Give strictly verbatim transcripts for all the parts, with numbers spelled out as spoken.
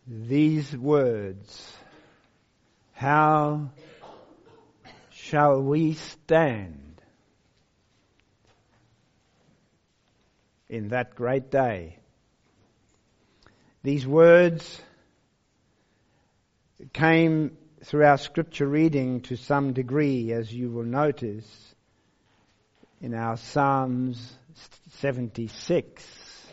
these words, how shall we stand in that great day? These words came through our scripture reading to some degree, as you will notice, in our Psalms seventy-six.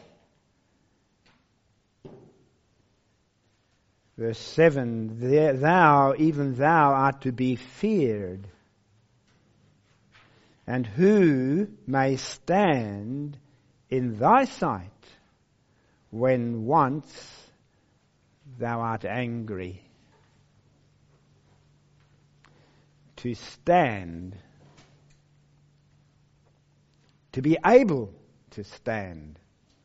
Verse seven, thou, even thou, art to be feared. And who may stand in thy sight when once thou art angry? To stand, to be able to stand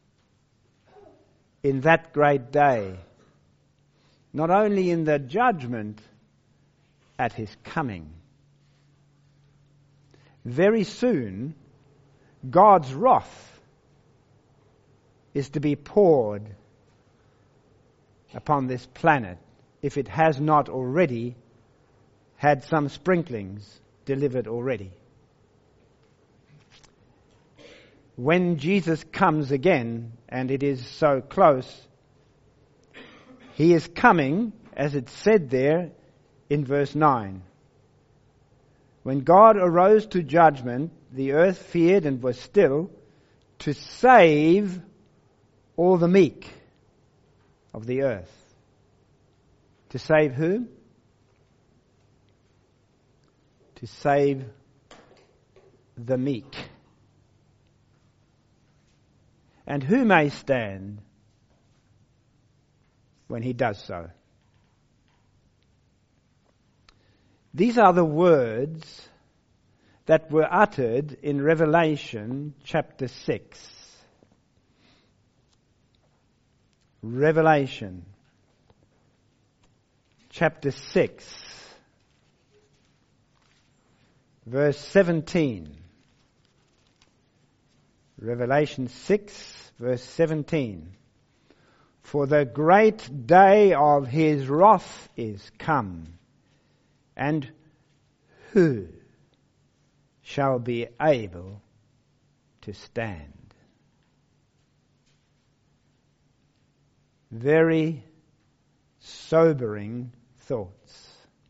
in that great day, not only in the judgment, at his coming. Very soon, God's wrath is to be poured upon this planet, if it has not already had some sprinklings delivered already. When Jesus comes again, and it is so close, he is coming, as it's said there in verse nine. When God arose to judgment, the earth feared and was still, to save all the meek of the earth. To save whom? To save the meek. And who may stand when he does so? These are the words that were uttered in Revelation chapter six. Revelation chapter six, verse seventeen. Revelation six, verse seventeen. For the great day of his wrath is come, and who shall be able to stand? Very sobering thoughts.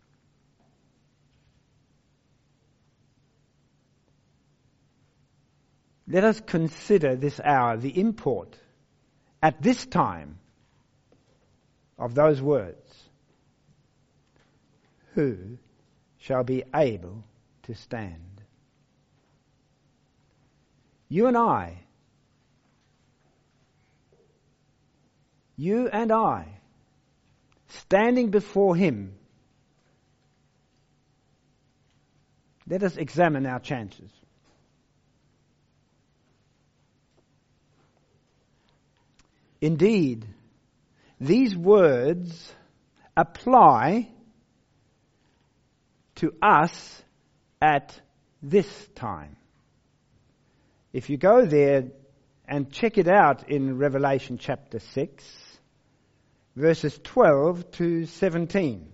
Let us consider this hour the import at this time of those words. Who shall be able to stand? You and I, you and I, standing before him, let us examine our chances. Indeed, these words apply to us at this time. If you go there and check it out in Revelation chapter six, verses twelve to seventeen.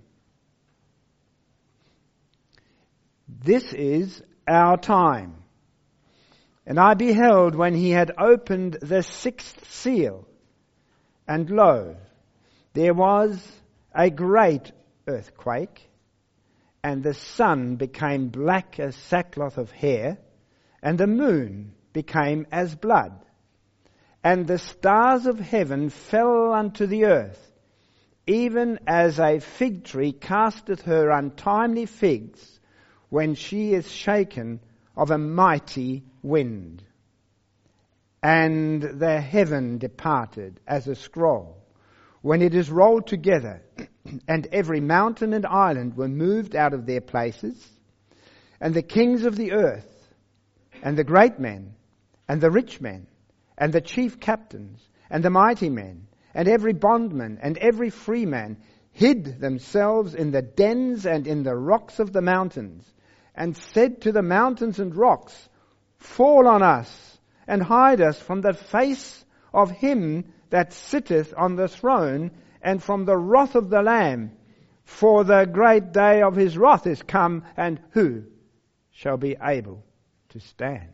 This is our time. And I beheld when he had opened the sixth seal, and lo, there was a great earthquake, and the sun became black as sackcloth of hair, and the moon became as blood, and the stars of heaven fell unto the earth, even as a fig tree casteth her untimely figs when she is shaken of a mighty wind. And the heaven departed as a scroll, when it is rolled together, and every mountain and island were moved out of their places, and the kings of the earth, and the great men, and the rich men, and the chief captains, and the mighty men, and every bondman, and every free man, hid themselves in the dens and in the rocks of the mountains, and said to the mountains and rocks, Fall on us, and hide us from the face of him that sitteth on the throne, and from the wrath of the Lamb, for the great day of his wrath is come, and who shall be able to stand?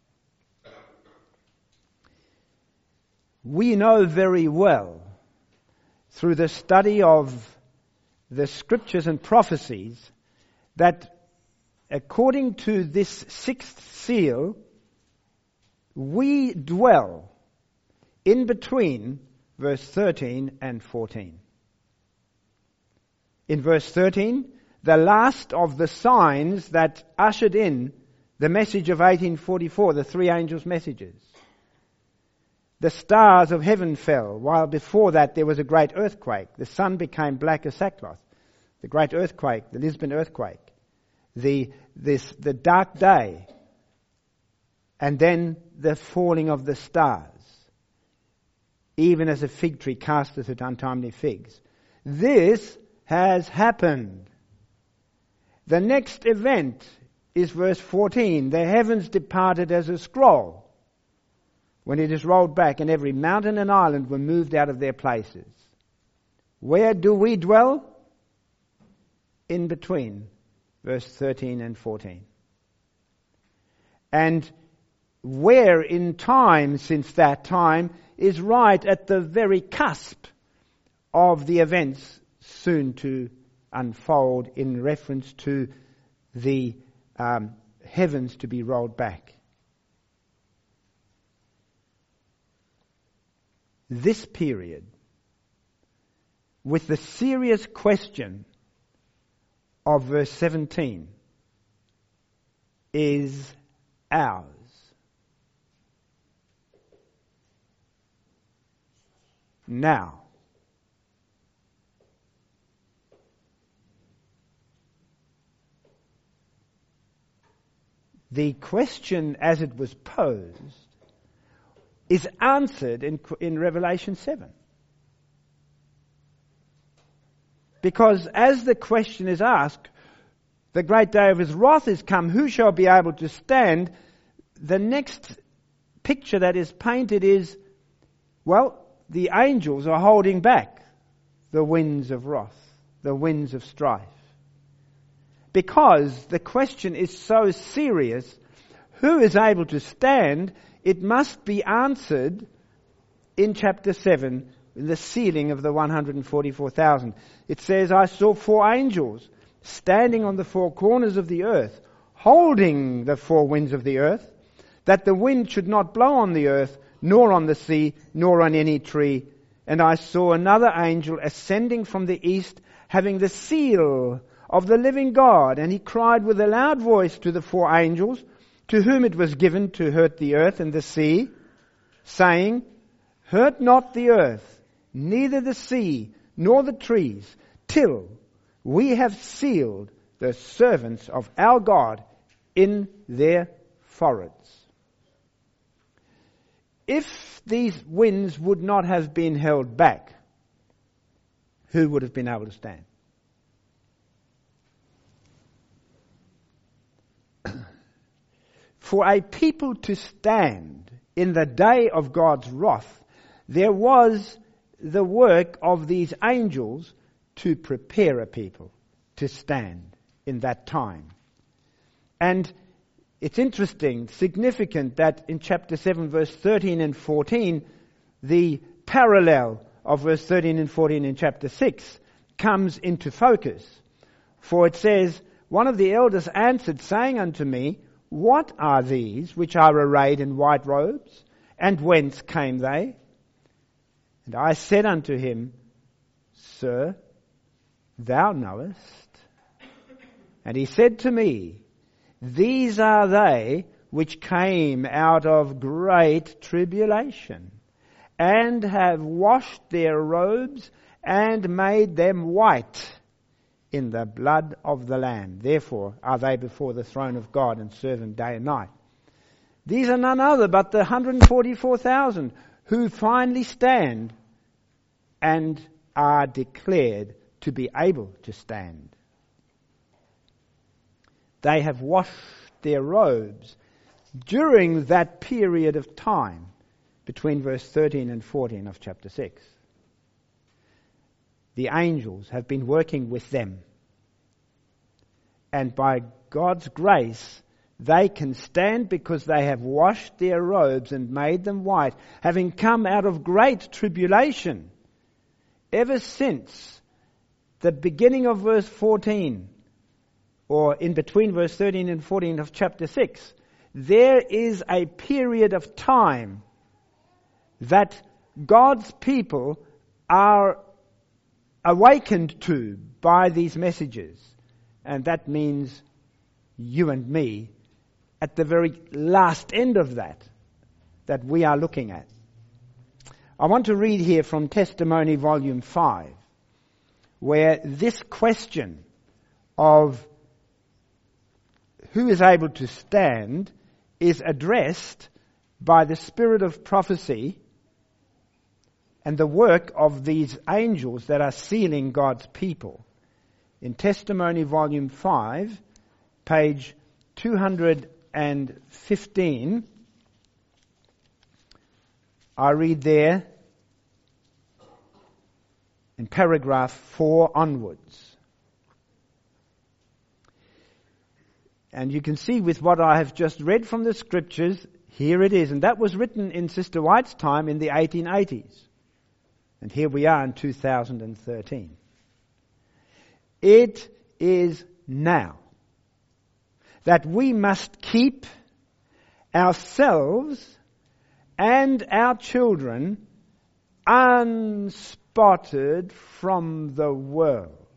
We know very well, through the study of the scriptures and prophecies, that according to this sixth seal, we dwell in between verse thirteen and fourteen. In verse thirteen, the last of the signs that ushered in the message of eighteen forty-four, the three angels' messages. The stars of heaven fell, while before that there was a great earthquake. The sun became black as sackcloth. The great earthquake, the Lisbon earthquake. The, this, the dark day. And then the falling of the stars. Even as a fig tree casteth its untimely figs. This has happened. The next event is verse fourteen. The heavens departed as a scroll, when it is rolled back, and every mountain and island were moved out of their places. Where do we dwell? In between verse thirteen and fourteen. And where in time since that time is right at the very cusp of the events soon to unfold in reference to the um, heavens to be rolled back. This period, with the serious question of verse seventeen, is ours. Now. The question as it was posed is answered in, in Revelation seven. Because as the question is asked, the great day of his wrath is come, who shall be able to stand? The next picture that is painted is, well, the angels are holding back the winds of wrath, the winds of strife. Because the question is so serious, who is able to stand? It must be answered in chapter seven, in the sealing of the one hundred forty-four thousand. It says, I saw four angels standing on the four corners of the earth, holding the four winds of the earth, that the wind should not blow on the earth, nor on the sea, nor on any tree. And I saw another angel ascending from the east, having the seal of the living God. And he cried with a loud voice to the four angels, to whom it was given to hurt the earth and the sea, saying, hurt not the earth, neither the sea, nor the trees, till we have sealed the servants of our God in their foreheads. If these winds would not have been held back, who would have been able to stand? For a people to stand in the day of God's wrath, there was the work of these angels to prepare a people to stand in that time. And it's interesting, significant that in chapter seven, verse thirteen and fourteen, the parallel of verse thirteen and fourteen in chapter six comes into focus. For it says, one of the elders answered, saying unto me, what are these which are arrayed in white robes? And whence came they? And I said unto him, Sir, thou knowest. And he said to me, these are they which came out of great tribulation, and have washed their robes, and made them white in the blood of the Lamb. Therefore are they before the throne of God, and serve him day and night. These are none other but the one hundred forty-four thousand who finally stand and are declared to be able to stand. They have washed their robes during that period of time between verse thirteen and fourteen of chapter six. the angels, have been working with them. And by God's grace, they can stand because they have washed their robes and made them white, having come out of great tribulation. Ever since the beginning of verse fourteen, or in between verse thirteen and fourteen of chapter six, there is a period of time that God's people are awakened to by these messages. And that means you and me at the very last end of that, that we are looking at. I want to read here from Testimony Volume five, where this question of who is able to stand is addressed by the spirit of prophecy and the work of these angels that are sealing God's people. In Testimony Volume five, page two hundred fifteen, I read there in paragraph four onwards. And you can see with what I have just read from the scriptures, here it is. And that was written in Sister White's time in the eighteen eighties. And here we are in two thousand thirteen. It is now that we must keep ourselves and our children unspotted from the world.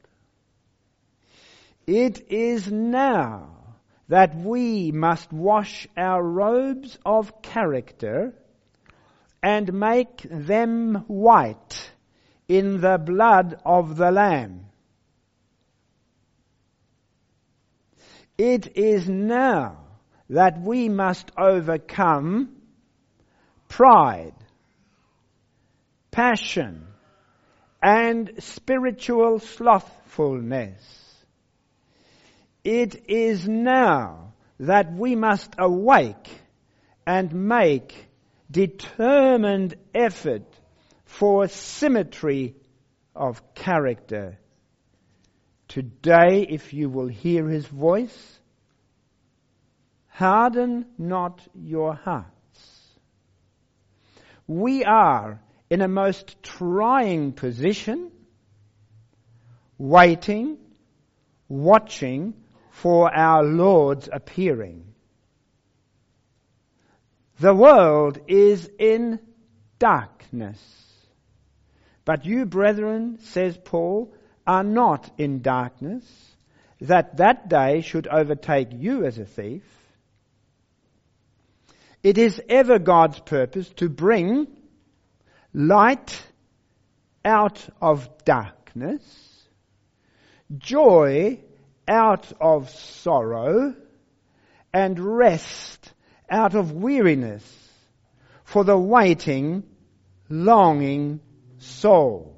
It is now that we must wash our robes of character and make them white in the blood of the Lamb. It is now that we must overcome pride, passion, and spiritual slothfulness. It is now that we must awake and make determined effort for symmetry of character. Today, if you will hear his voice, harden not your hearts. We are in a most trying position, waiting, watching for our Lord's appearing. The world is in darkness. But you, brethren, says Paul, are not in darkness, that that day should overtake you as a thief. It is ever God's purpose to bring light out of darkness, joy out of sorrow, and rest out of weariness for the waiting, longing soul.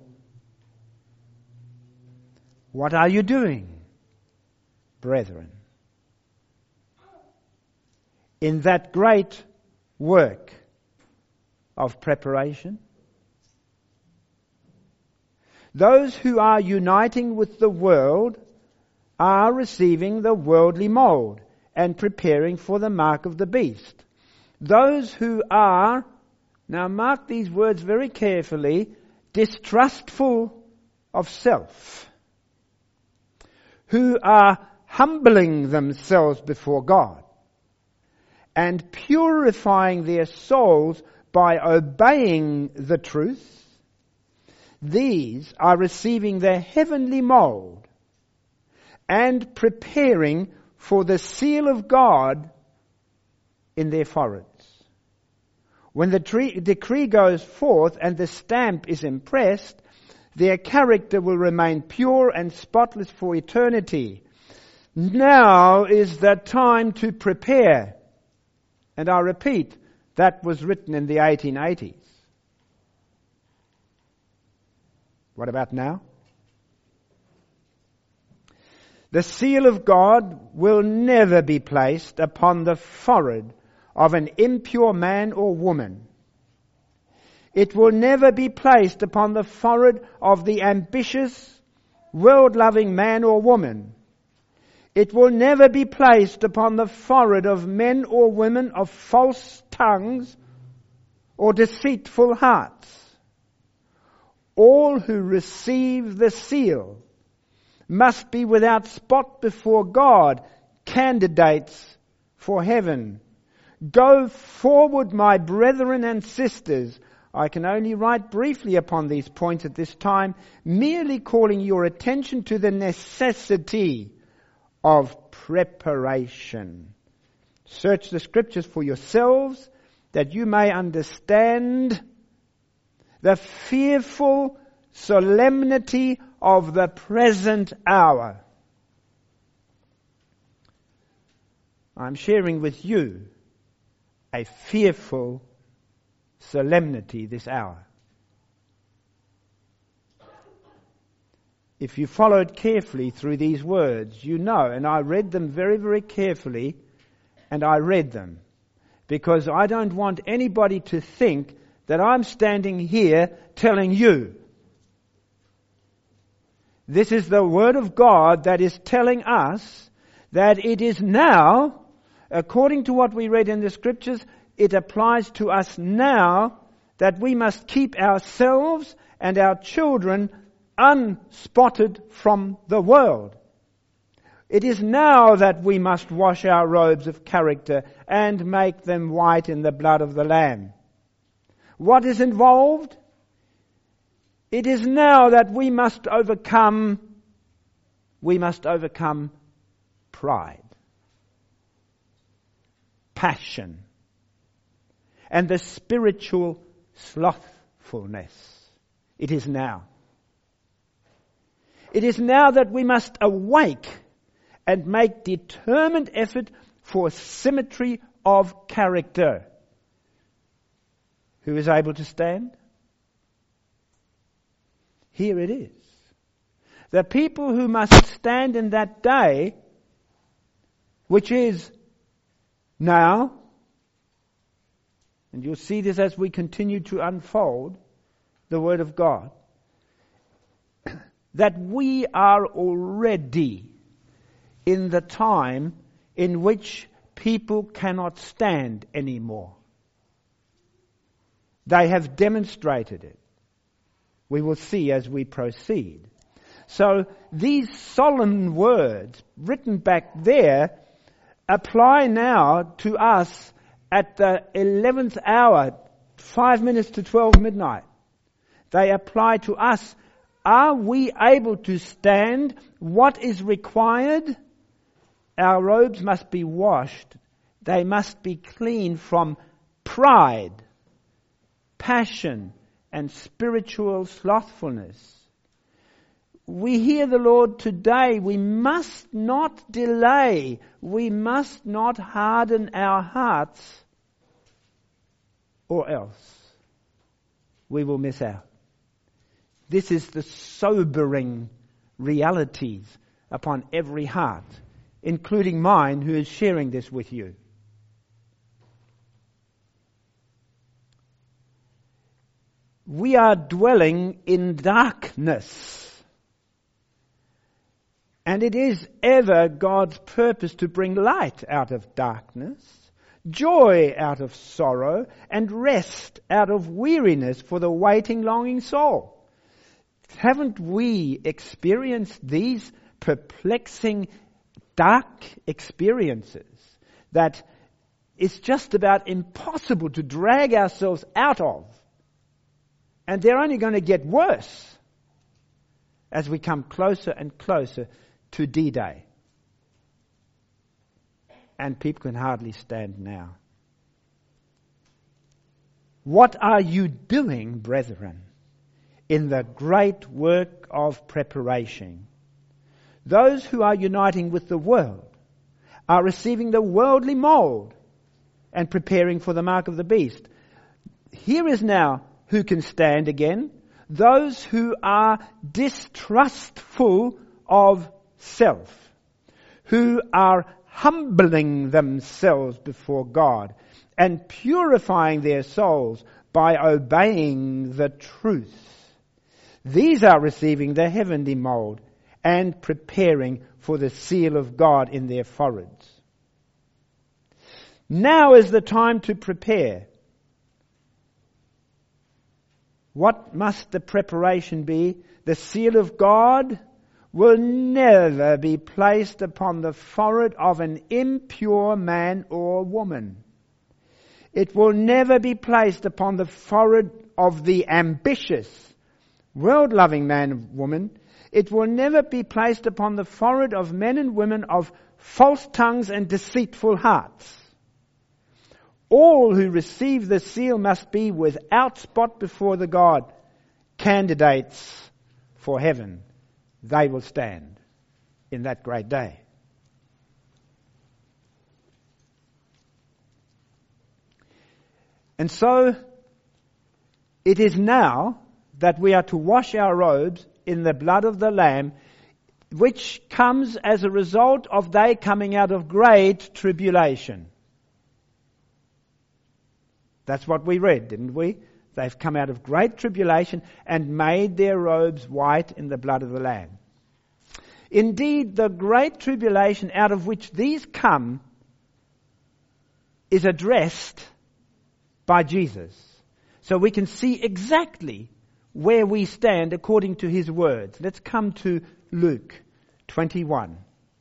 What are you doing, brethren, in that great work of preparation? Those who are uniting with the world are receiving the worldly mold and preparing for the mark of the beast. Those who are, now mark these words very carefully, distrustful of self, who are humbling themselves before God and purifying their souls by obeying the truth, these are receiving the heavenly mold and preparing for the seal of God in their foreheads. When the tre- decree goes forth and the stamp is impressed, their character will remain pure and spotless for eternity. Now is the time to prepare. And I repeat, that was written in the eighteen eighties. What about now? The seal of God will never be placed upon the forehead of an impure man or woman. It will never be placed upon the forehead of the ambitious, world-loving man or woman. It will never be placed upon the forehead of men or women of false tongues or deceitful hearts. All who receive the seal must be without spot before God, candidates for heaven. Go forward, my brethren and sisters. I can only write briefly upon these points at this time, merely calling your attention to the necessity of preparation. Search the Scriptures for yourselves, that you may understand the fearful solemnity of the present hour. I'm sharing with you a fearful solemnity this hour. If you followed carefully through these words, you know, and I read them very, very carefully, and I read them, because I don't want anybody to think that I'm standing here telling you. This is the Word of God that is telling us that it is now, according to what we read in the Scriptures, it applies to us now that we must keep ourselves and our children unspotted from the world. It is now that we must wash our robes of character and make them white in the blood of the Lamb. What is involved? It is now that we must overcome, we must overcome pride, passion, and the spiritual slothfulness. It is now. It is now that we must awake and make determined effort for symmetry of character. Who is able to stand? Here it is. The people who must stand in that day, which is now, and you'll see this as we continue to unfold the Word of God, that we are already in the time in which people cannot stand anymore. They have demonstrated it. We will see as we proceed. So these solemn words written back there apply now to us at the eleventh hour, five minutes to twelve midnight. They apply to us. Are we able to stand? What is required? Our robes must be washed. They must be clean from pride, passion, and spiritual slothfulness. We hear the Lord today. We must not delay. We must not harden our hearts, or else we will miss out. This is the sobering realities upon every heart, including mine who is sharing this with you. We are dwelling in darkness. And it is ever God's purpose to bring light out of darkness, joy out of sorrow, and rest out of weariness for the waiting, longing soul. Haven't we experienced these perplexing, dark experiences that it's just about impossible to drag ourselves out of? And they're only going to get worse as we come closer and closer to D-Day. And people can hardly stand now. What are you doing, brethren, in the great work of preparation? Those who are uniting with the world are receiving the worldly mold and preparing for the mark of the beast. Here is now who can stand again? Those who are distrustful of self, who are humbling themselves before God and purifying their souls by obeying the truth. These are receiving the heavenly mold and preparing for the seal of God in their foreheads. Now is the time to prepare. What must the preparation be? The seal of God will never be placed upon the forehead of an impure man or woman. It will never be placed upon the forehead of the ambitious, world-loving man or woman. It will never be placed upon the forehead of men and women of false tongues and deceitful hearts. All who receive the seal must be without spot before the God, candidates for heaven. They will stand in that great day. And so, it is now that we are to wash our robes in the blood of the Lamb, which comes as a result of they coming out of great tribulation. That's what we read, didn't we? They've come out of great tribulation and made their robes white in the blood of the Lamb. Indeed, the great tribulation out of which these come is addressed by Jesus. So we can see exactly where we stand according to his words. Let's come to Luke twenty-one.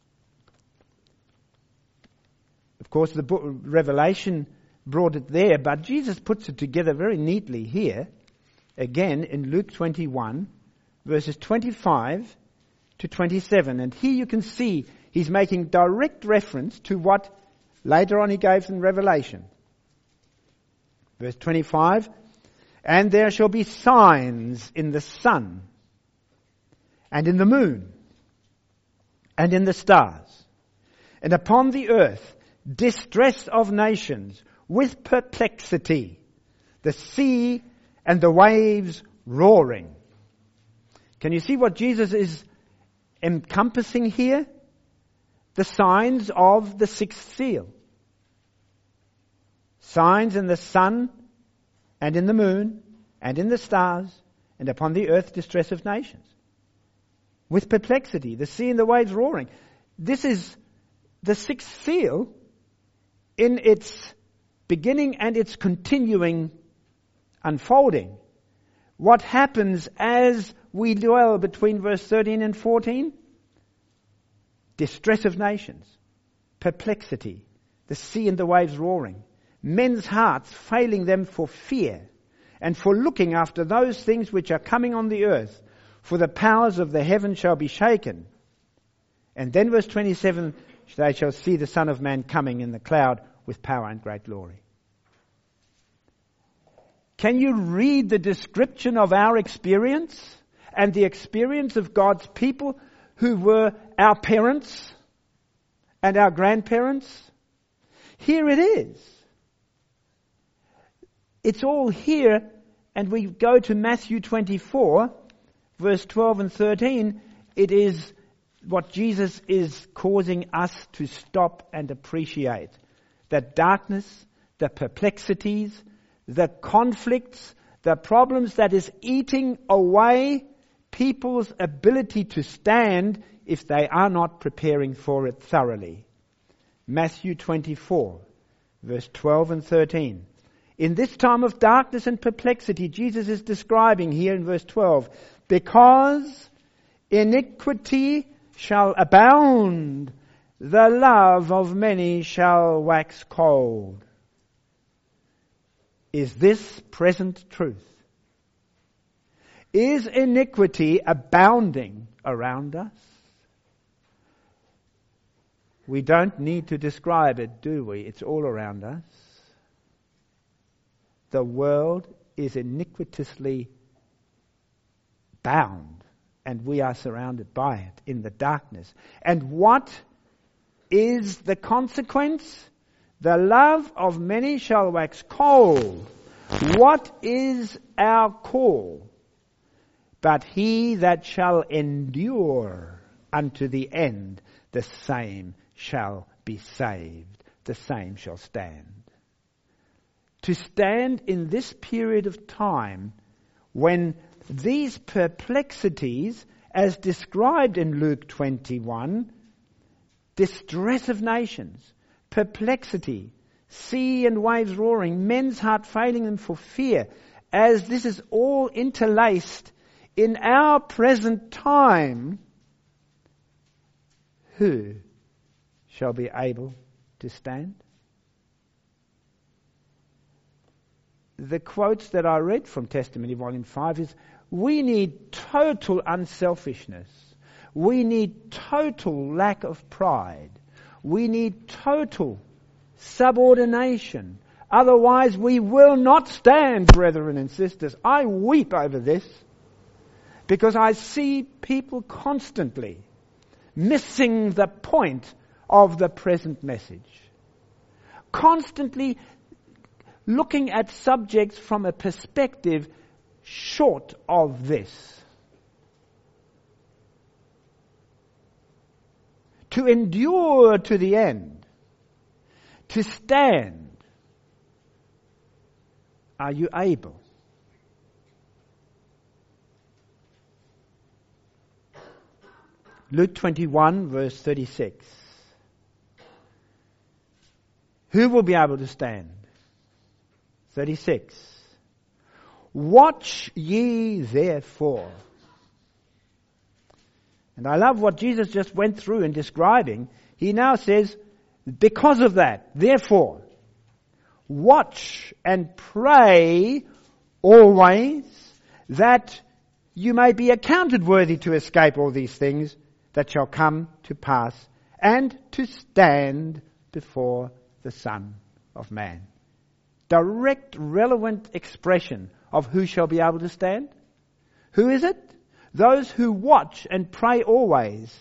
Of course, the book of Revelation brought it there, but Jesus puts it together very neatly here, again in Luke twenty-one, verses twenty-five to twenty-seven. And here you can see he's making direct reference to what later on he gave in Revelation. Verse twenty-five, and there shall be signs in the sun, and in the moon, and in the stars, and upon the earth distress of nations, with perplexity, the sea and the waves roaring. Can you see what Jesus is encompassing here? The signs of the sixth seal. Signs in the sun and in the moon and in the stars and upon the earth distress of nations. With perplexity, the sea and the waves roaring. This is the sixth seal in its beginning and its continuing unfolding. What happens as we dwell between verse thirteen and fourteen? Distress of nations, perplexity, the sea and the waves roaring, men's hearts failing them for fear and for looking after those things which are coming on the earth, for the powers of the heaven shall be shaken. And then verse twenty-seven, they shall see the Son of Man coming in the cloud with power and great glory. Can you read the description of our experience and the experience of God's people who were our parents and our grandparents? Here it is. It's all here, and we go to Matthew twenty-four, verse twelve and thirteen. It is what Jesus is causing us to stop and appreciate. The darkness, the perplexities, the conflicts, the problems that is eating away people's ability to stand if they are not preparing for it thoroughly. Matthew twenty-four, verse twelve and thirteen. In this time of darkness and perplexity, Jesus is describing here in verse twelve, because iniquity shall abound, the love of many shall wax cold. Is this present truth? Is iniquity abounding around us? We don't need to describe it, do we? It's all around us. The world is iniquitously bound, and we are surrounded by it in the darkness. And what is the consequence? The love of many shall wax cold. What is our call? But he that shall endure unto the end, the same shall be saved. The same shall stand. to stand in this period of time when these perplexities, as described in Luke twenty-one, distress of nations, perplexity, sea and waves roaring, men's heart failing them for fear, as this is all interlaced in our present time, who shall be able to stand? The quotes that I read from Testimony Volume five is, we need total unselfishness. We need total lack of pride. We need total subordination. Otherwise we will not stand, brethren and sisters. I weep over this because I see people constantly missing the point of the present message. Constantly looking at subjects from a perspective short of this. To endure to the end. To stand. Are you able? Luke twenty-one, verse thirty-six. Who will be able to stand? thirty-six. Watch ye therefore. And I love what Jesus just went through in describing. He now says, because of that, therefore, watch and pray always that you may be accounted worthy to escape all these things that shall come to pass and to stand before the Son of Man. Direct, relevant expression of who shall be able to stand. Who is it? Those who watch and pray always,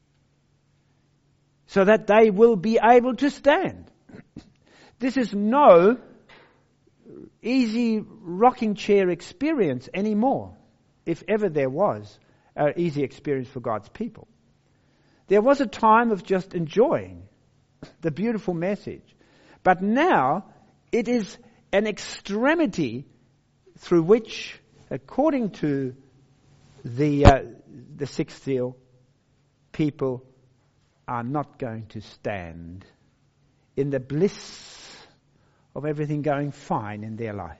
so that they will be able to stand. This is no easy rocking chair experience anymore, if ever there was an easy experience for God's people. There was a time of just enjoying the beautiful message, but now it is an extremity through which, according to the uh, the sixth seal, people are not going to stand in the bliss of everything going fine in their life.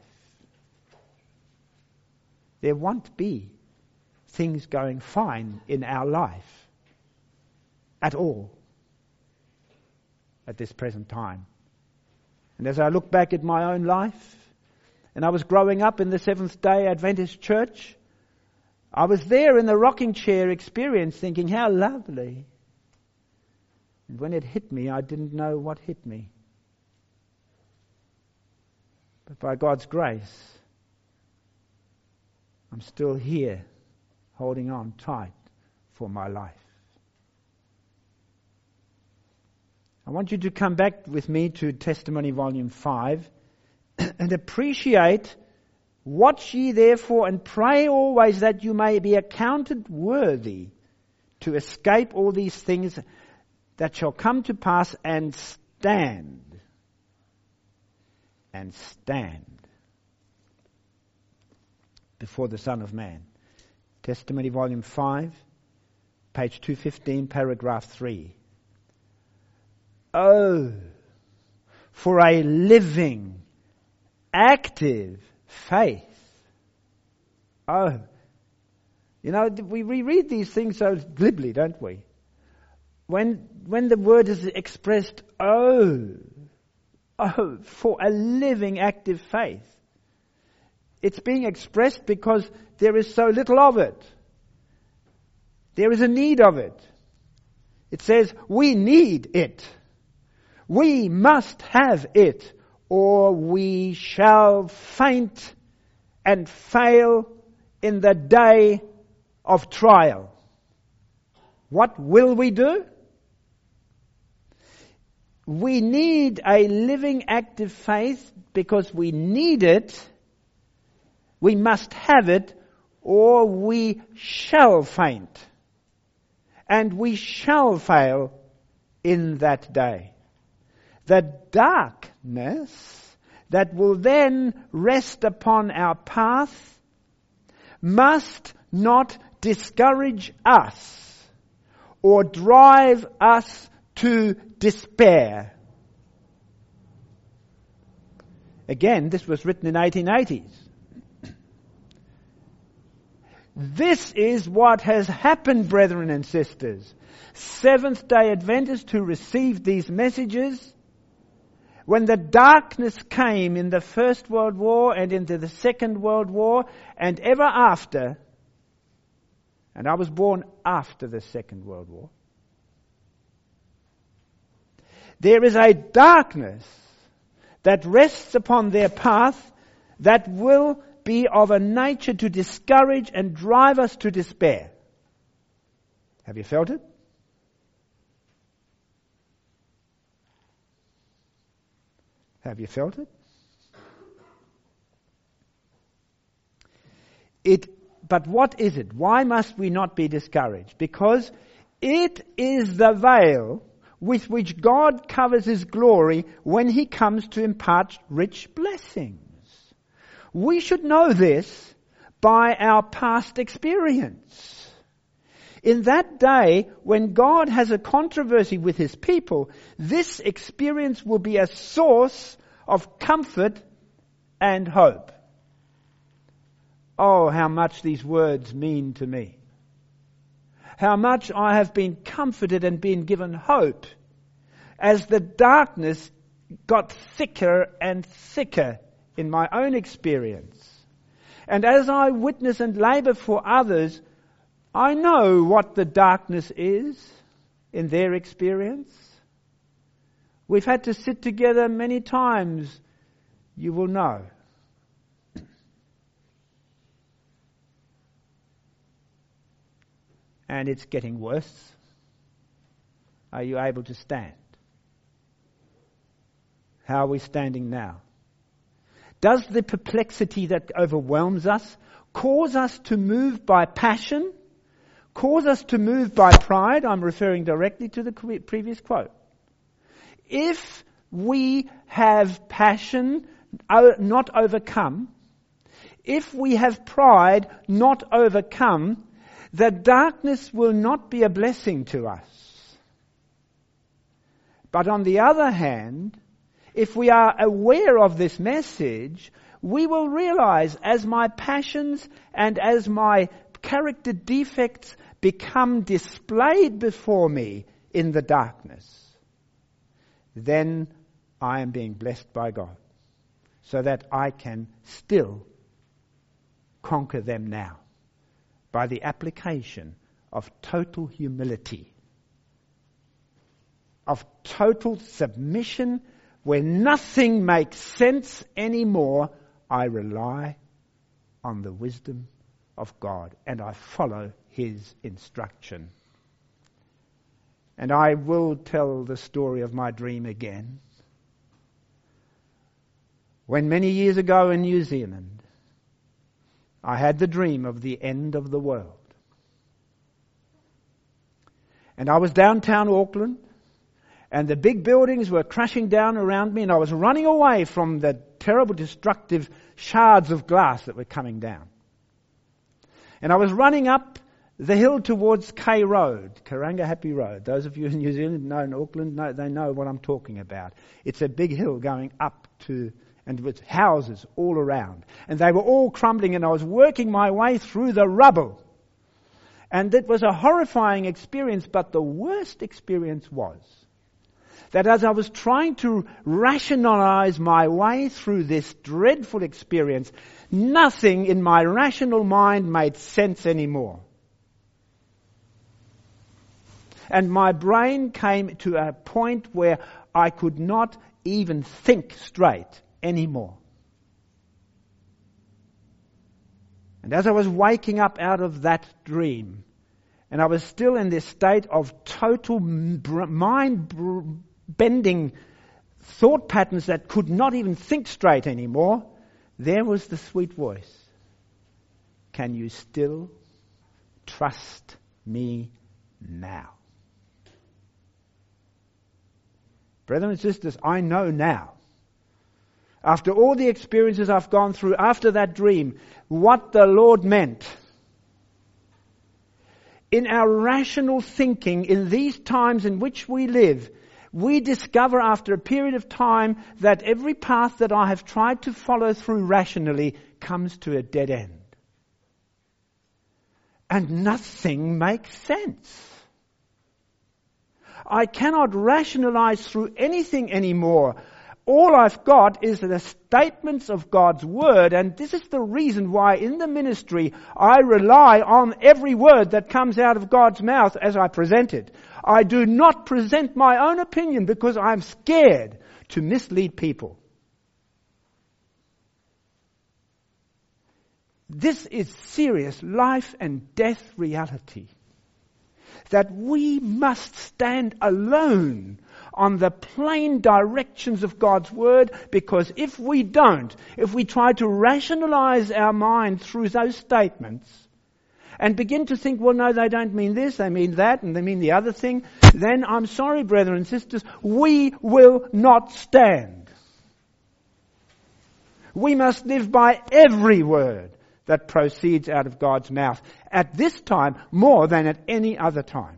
There won't be things going fine in our life at all at this present time. And as I look back at my own life, and I was growing up in the Seventh-day Adventist Church, I was there in the rocking chair experience thinking, how lovely. And when it hit me, I didn't know what hit me. But by God's grace, I'm still here, holding on tight for my life. I want you to come back with me to Testimony Volume five and appreciate, watch ye therefore and pray always that you may be accounted worthy to escape all these things that shall come to pass and stand. And stand before the Son of Man. Testimony Volume five, page two fifteen, paragraph three. Oh, for a living, active faith. Oh, you know, we reread these things so glibly, don't we? When when the word is expressed, oh, oh, for a living, active faith. It's being expressed because there is so little of it. There is a need of it. It says, we need it. We must have it, or we shall faint and fail in the day of trial. What will we do? We need a living, active faith because we need it. We must have it, or we shall faint. And we shall fail in that day. The darkness that will then rest upon our path must not discourage us or drive us to despair. Again, this was written in eighteen eighties. This is what has happened, brethren and sisters. Seventh-day Adventists who received these messages, when the darkness came in the First World War and into the Second World War and ever after, and I was born after the Second World War, there is a darkness that rests upon their path that will be of a nature to discourage and drive us to despair. Have you felt it? Have you felt it? It, but what is it? Why must we not be discouraged? Because it is the veil with which God covers His glory when He comes to impart rich blessings. We should know this by our past experience. In that day, when God has a controversy with His people, this experience will be a source of comfort and hope. Oh, how much these words mean to me. How much I have been comforted and been given hope as the darkness got thicker and thicker in my own experience. And as I witness and labour for others, I know what the darkness is in their experience. We've had to sit together many times, you will know. And it's getting worse. Are you able to stand? How are we standing now? Does the perplexity that overwhelms us cause us to move by passion? Cause us to move by pride? I'm referring directly to the previous quote. If we have passion not overcome, if we have pride not overcome, the darkness will not be a blessing to us. But on the other hand, if we are aware of this message, we will realize as my passions and as my character defects become displayed before me in the darkness, then I am being blessed by God so that I can still conquer them now by the application of total humility, of total submission. When nothing makes sense anymore, I rely on the wisdom of God and I follow His instruction. And I will tell the story of my dream again. When many years ago in New Zealand, I had the dream of the end of the world. And I was downtown Auckland, and the big buildings were crashing down around me, and I was running away from the terrible destructive shards of glass that were coming down. And I was running up the hill towards K Road, Karangahape Road. Those of you in New Zealand know in Auckland, know, they know what I'm talking about. It's a big hill going up to, and with houses all around. And they were all crumbling, and I was working my way through the rubble. And it was a horrifying experience, but the worst experience was that as I was trying to rationalize my way through this dreadful experience, nothing in my rational mind made sense anymore. And my brain came to a point where I could not even think straight anymore. And as I was waking up out of that dream, and I was still in this state of total mind-bending thought patterns that could not even think straight anymore, there was the sweet voice. Can you still trust me now? Brothers and sisters, I know now. after all the experiences I've gone through after that dream, what the Lord meant. In our rational thinking, in these times in which we live, we discover after a period of time that every path that I have tried to follow through rationally comes to a dead end. And nothing makes sense. I cannot rationalize through anything anymore. All I've got is the statements of God's Word, and this is the reason why in the ministry I rely on every word that comes out of God's mouth as I present it. I do not present my own opinion because I'm scared to mislead people. This is serious life and death reality. That we must stand alone on the plain directions of God's Word, because if we don't, if we try to rationalize our mind through those statements and begin to think, well, no, they don't mean this, they mean that, and they mean the other thing, then I'm sorry, brethren and sisters, we will not stand. We must live by every word that proceeds out of God's mouth, at this time more than at any other time.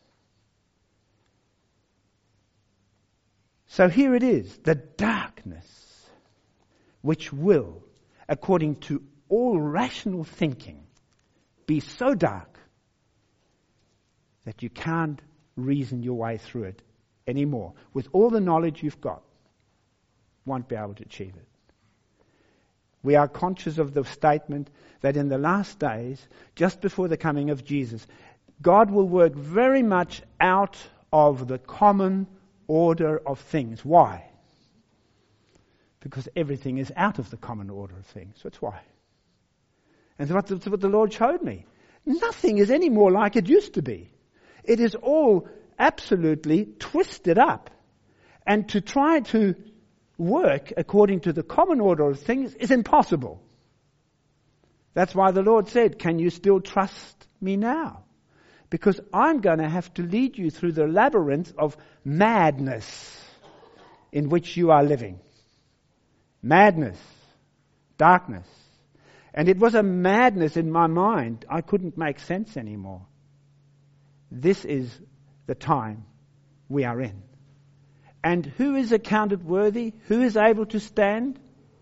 So here it is, the darkness which will, according to all rational thinking, be so dark that you can't reason your way through it anymore. With all the knowledge you've got, won't be able to achieve it. We are conscious of the statement that in the last days, just before the coming of Jesus, God will work very much out of the common order of things. Why? Because everything is out of the common order of things. That's why. And that's what, what the Lord showed me. Nothing is any more like it used to be. It is all absolutely twisted up. And to try to work according to the common order of things is impossible. That's why the Lord said, can you still trust me now? Because I'm going to have to lead you through the labyrinth of madness in which you are living. Madness. Darkness. And it was a madness in my mind. I couldn't make sense anymore. This is the time we are in. And who is accounted worthy? Who is able to stand?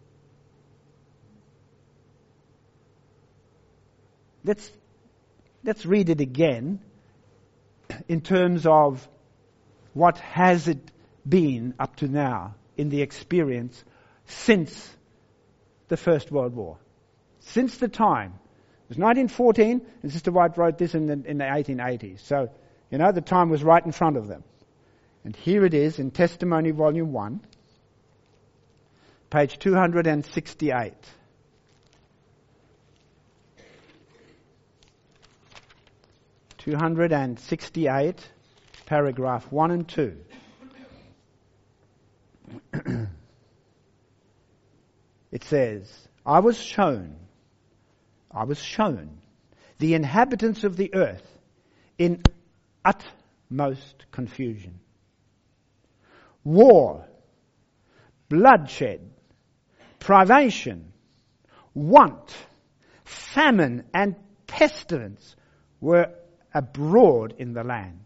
Let's Let's read it again in terms of what has it been up to now in the experience since the First World War. Since the time. It was nineteen fourteen, and Sister White wrote this in the, in the eighteen eighties. So, you know, the time was right in front of them. And here it is in Testimony Volume one, page two hundred sixty-eight. two hundred sixty-eight, paragraph one and two. It says, I was shown, I was shown the inhabitants of the earth in utmost confusion. War, bloodshed, privation, want, famine, and pestilence were abroad in the land.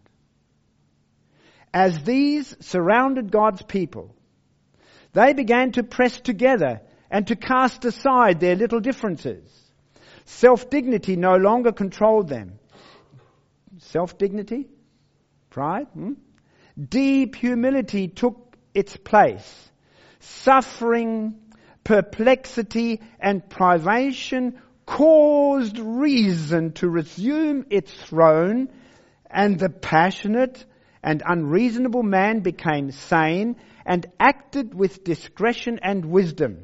As these surrounded God's people, they began to press together and to cast aside their little differences. Self-dignity no longer controlled them. Self-dignity? Pride? Hmm? Deep humility took its place. Suffering, perplexity, and privation caused reason to resume its throne, and the passionate and unreasonable man became sane and acted with discretion and wisdom.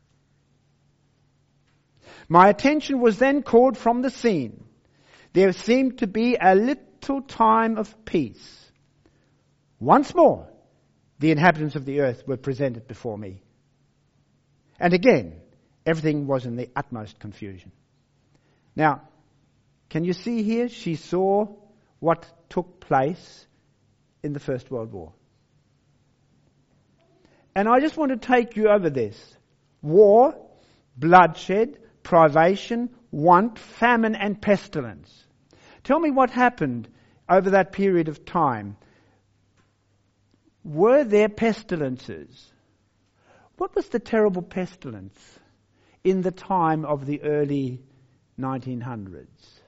My attention was then called from the scene. There seemed to be a little time of peace. Once more, the inhabitants of the earth were presented before me. And again, everything was in the utmost confusion. Now, can you see here? She saw what took place in the First World War. And I just want to take you over this. war, bloodshed, privation, want, famine, and pestilence. Tell me what happened over that period of time. Were there pestilences? What was the terrible pestilence in the time of the early nineteen hundreds?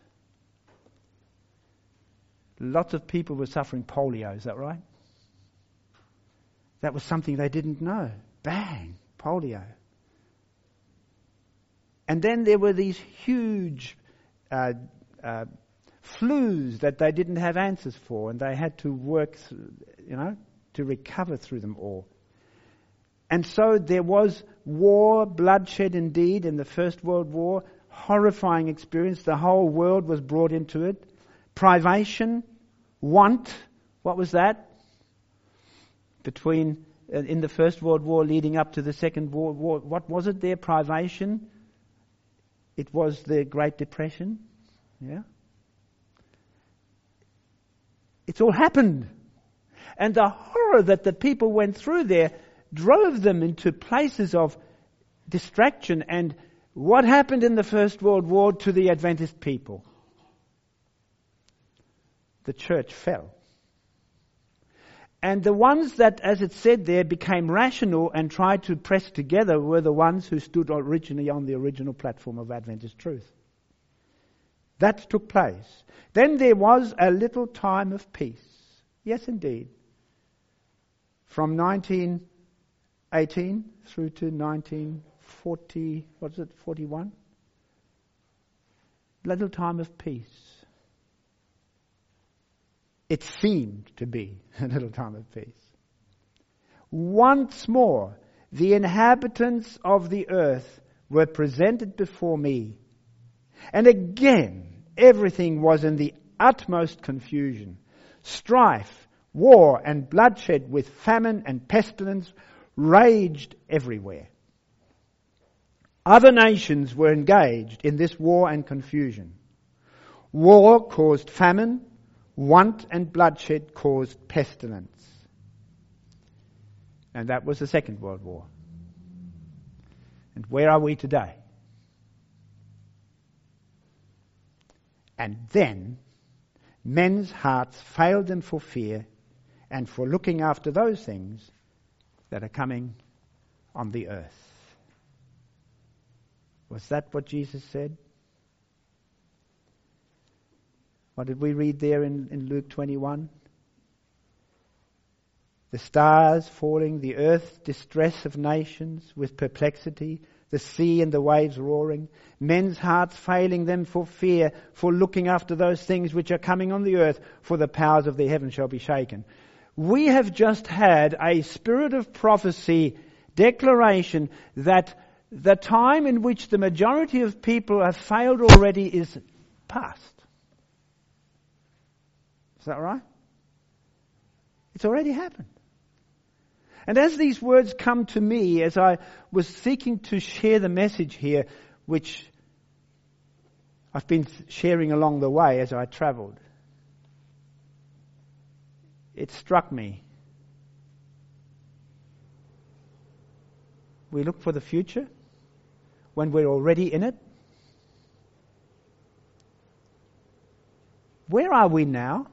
Lots of people were suffering polio, is that right? That was something they didn't know. Bang, polio. And then there were these huge uh, uh, flus that they didn't have answers for, and they had to work, through, you know, to recover through them all. And so there was war, bloodshed indeed in the First World War, horrifying experience. The whole world was brought into it. Privation, want, what was that? Between, uh, in the First World War leading up to the Second World War, what was it there, privation? It was the Great Depression. Yeah. It's all happened. And the horror that the people went through there drove them into places of distraction. And what happened in the First World War to the Adventist people? The church fell. And the ones that, as it said there, became rational and tried to press together were the ones who stood originally on the original platform of Adventist truth. That took place. Then there was a little time of peace. Yes, indeed. From nineteen eighteen through to nineteen forty, what is it, forty-one? Little time of peace. It seemed to be a little time of peace. Once more, the inhabitants of the earth were presented before me. And again, everything was in the utmost confusion. Strife, war, and bloodshed with famine and pestilence raged everywhere. Other nations were engaged in this war and confusion. War caused famine. Want and bloodshed caused pestilence. And that was the Second World War. And where are we today? And then men's hearts failed them for fear and for looking after those things that are coming on the earth. Was that what Jesus said? What did we read there in, in Luke twenty-one? The stars falling, the earth, distress of nations with perplexity, the sea and the waves roaring, men's hearts failing them for fear, for looking after those things which are coming on the earth, for the powers of the heaven shall be shaken. We have just had a spirit of prophecy declaration that the time in which the majority of people have failed already is past. Is that right? It's already happened. And as these words come to me, as I was seeking to share the message here, which I've been sharing along the way as I travelled, it struck me. We look for the future when we're already in it. Where are we now?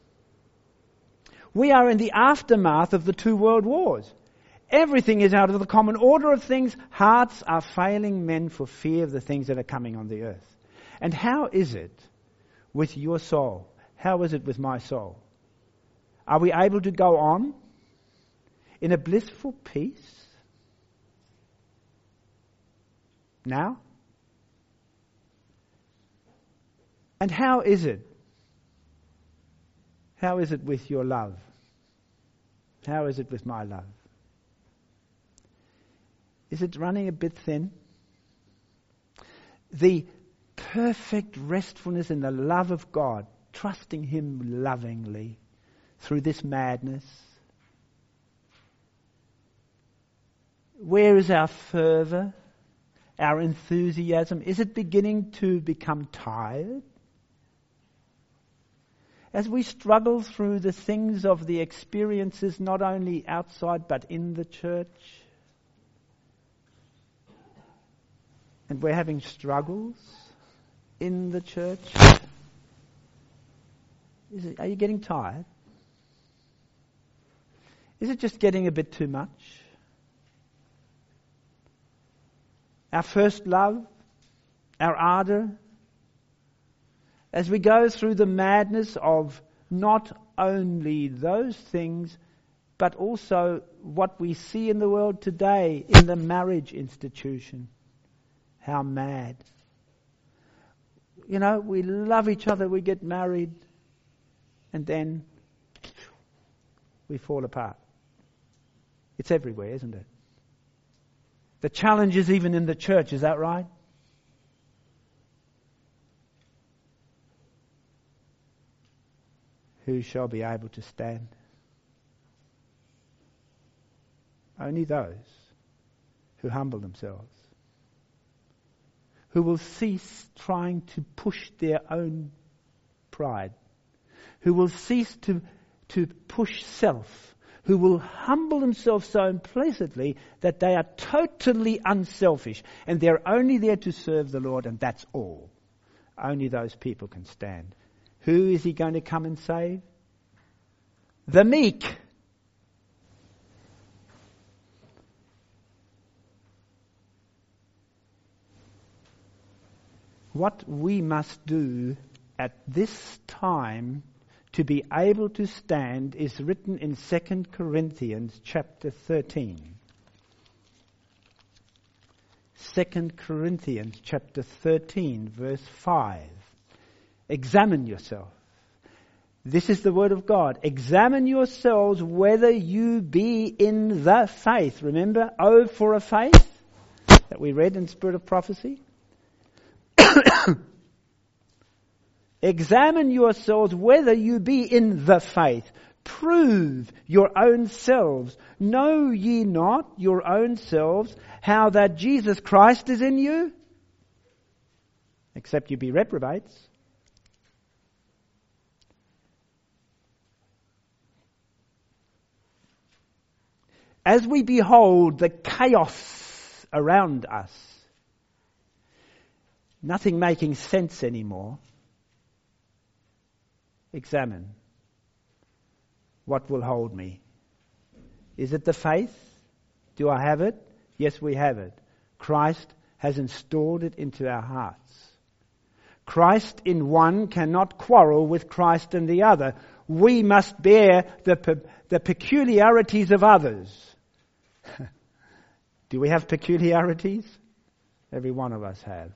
We are in the aftermath of the two world wars. Everything is out of the common order of things. Hearts are failing men for fear of the things that are coming on the earth. And how is it with your soul? How is it with my soul? Are we able to go on in a blissful peace now? And how is it? How is it with your love? How is it with my love? Is it running a bit thin? The perfect restfulness in the love of God, trusting Him lovingly through this madness. Where is our fervour, our enthusiasm? Is it beginning to become tired? As we struggle through the things of the experiences, not only outside but in the church, and we're having struggles in the church? Is it, are you getting tired? Is it just getting a bit too much? Our first love, our ardor, as we go through the madness of not only those things, but also what we see in the world today in the marriage institution. How mad. You know, we love each other, we get married, and then we fall apart. It's everywhere, isn't it? The challenge is even in the church, is that right? Who shall be able to stand? Only those who humble themselves, who will cease trying to push their own pride, who will cease to, to push self, who will humble themselves so implicitly that they are totally unselfish and they're only there to serve the Lord, and that's all. Only those people can stand. Who is he going to come and save? The meek. What we must do at this time to be able to stand is written in Second Corinthians chapter thirteen. Second Corinthians chapter thirteen, verse five. Examine yourself. This is the word of God. Examine yourselves whether you be in the faith. Remember, oh, for a faith that we read in Spirit of Prophecy. Examine yourselves whether you be in the faith. Prove your own selves. Know ye not your own selves how that Jesus Christ is in you? Except you be reprobates. As we behold the chaos around us, nothing making sense anymore, examine what will hold me. Is it the faith? Do I have it? Yes, we have it. Christ has installed it into our hearts. Christ in one cannot quarrel with Christ in the other. We must bear the, pe- the peculiarities of others. Do we have peculiarities? Every one of us have.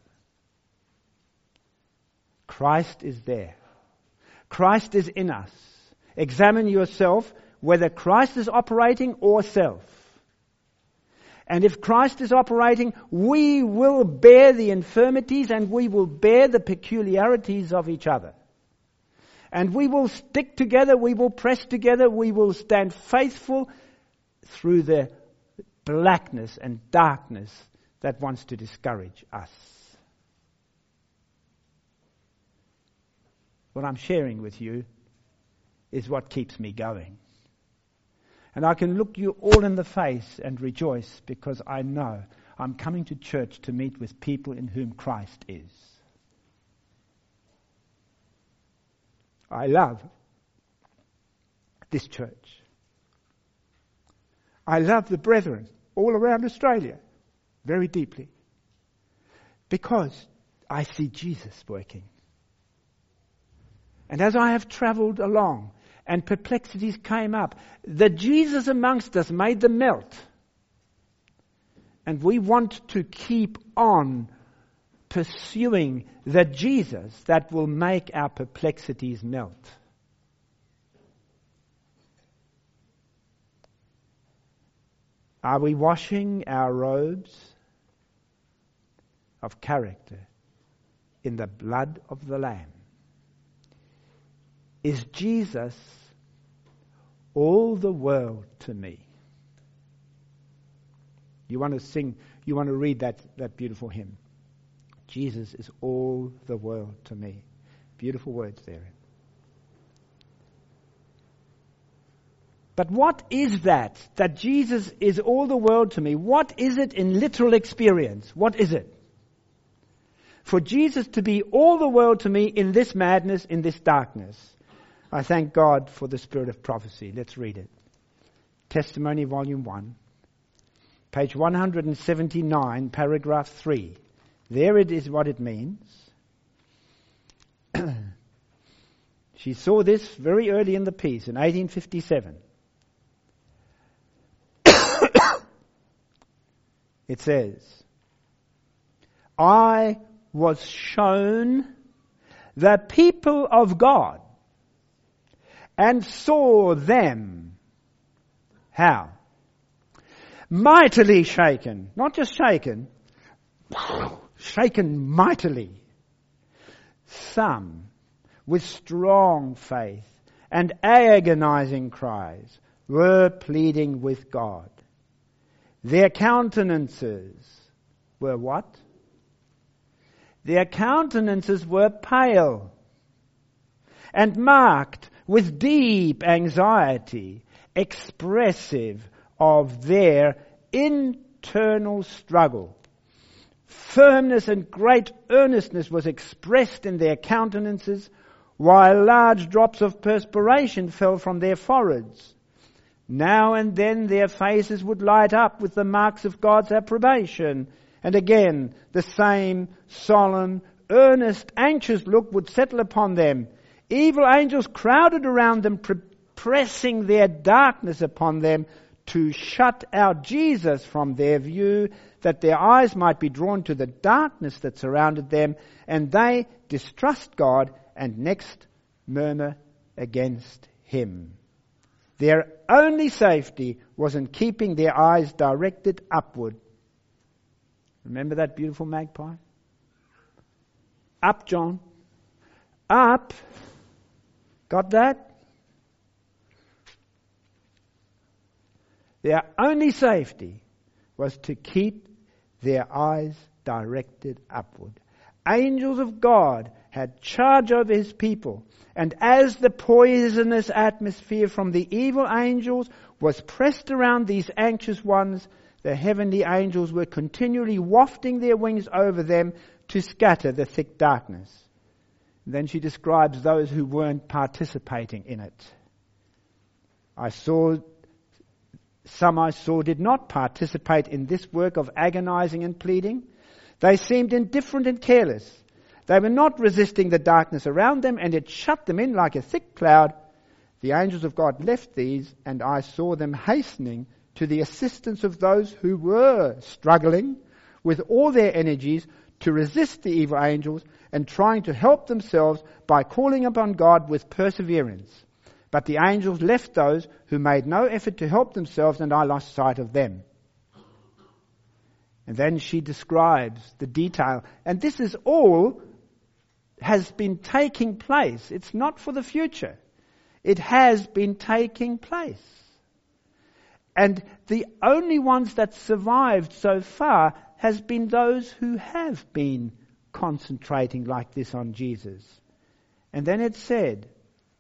Christ is there. Christ is in us. Examine yourself whether Christ is operating or self. And if Christ is operating, we will bear the infirmities and we will bear the peculiarities of each other. And we will stick together, we will press together, we will stand faithful through the blackness and darkness that wants to discourage us. What I'm sharing with you is what keeps me going. And I can look you all in the face and rejoice because I know I'm coming to church to meet with people in whom Christ is. I love this church. I love the brethren all around Australia very deeply because I see Jesus working. And as I have travelled along and perplexities came up, the Jesus amongst us made them melt. And we want to keep on pursuing the Jesus that will make our perplexities melt. Are we washing our robes of character in the blood of the Lamb? Is Jesus all the world to me? You want to sing, you want to read that, that beautiful hymn. Jesus is all the world to me. Beautiful words there. But what is that? That Jesus is all the world to me. What is it in literal experience? What is it? for Jesus to be all the world to me in this madness, in this darkness. I thank God for the spirit of prophecy. Let's read it. Testimony, Volume one, page one seventy-nine, paragraph three. There it is what it means. She saw this very early in the piece, in eighteen fifty-seven. It says, I was shown the people of God and saw them. How? Mightily shaken. Not just shaken, shaken mightily. Some with strong faith and agonizing cries were pleading with God. Their countenances were what? Their countenances were pale and marked with deep anxiety, expressive of their internal struggle. Firmness and great earnestness was expressed in their countenances, while large drops of perspiration fell from their foreheads. Now and then their faces would light up with the marks of God's approbation, and again the same solemn, earnest, anxious look would settle upon them. Evil angels crowded around them, pre- pressing their darkness upon them to shut out Jesus from their view, that their eyes might be drawn to the darkness that surrounded them, and they distrust God and next murmur against Him. Their only safety was in keeping their eyes directed upward. Remember that beautiful magpie? Up, John. Up. Got that? Their only safety was to keep their eyes directed upward. Angels of God had charge over His people, and as the poisonous atmosphere from the evil angels was pressed around these anxious ones, the heavenly angels were continually wafting their wings over them to scatter the thick darkness. And then she describes those who weren't participating in it. I saw, some I saw did not participate in this work of agonizing and pleading. They seemed indifferent and careless. They were not resisting the darkness around them, and it shut them in like a thick cloud. The angels of God left these, and I saw them hastening to the assistance of those who were struggling with all their energies to resist the evil angels and trying to help themselves by calling upon God with perseverance. But the angels left those who made no effort to help themselves, and I lost sight of them. And then she describes the detail. And this is all has been taking place. It's not for the future. It has been taking place. And the only ones that survived so far has been those who have been concentrating like this on Jesus. And then it said,